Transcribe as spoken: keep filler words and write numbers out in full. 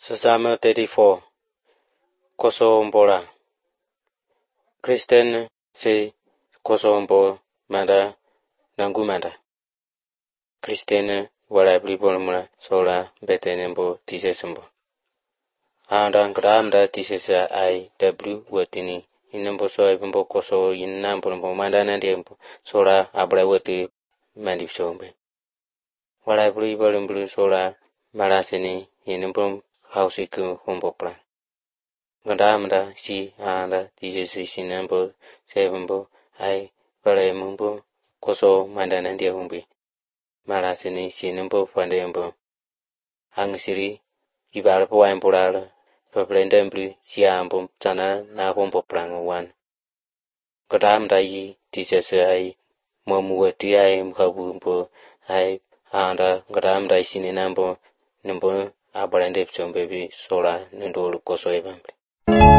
Psalm thirty-four. Koso mbola. Kristen se koso mbo manda nangu manda. Kristen wala blibol mula sola betene mbo tises mbo. Anda ngda mda tisesa ai w wetini inembo so mbo koso inambo mbo manda nande mbo sola abra weti mandipsombe. Wala blibol mbo sola malaseni inembo hausiku hombo plan. Ngda mda si anda tisesa sinembo sebembo ai pale mbo koso manda nande mbo. Malaseni sinembo fande mbo. Hangsiri ibal po aimpulala paplende mbri siambo tana na hombo plan wan. Ngda mda yi tisesa ai mamuweti ai mhabu mbo ai anda ngda mda sininambo nembo abalende psombe bi sola nendo koso ebambe.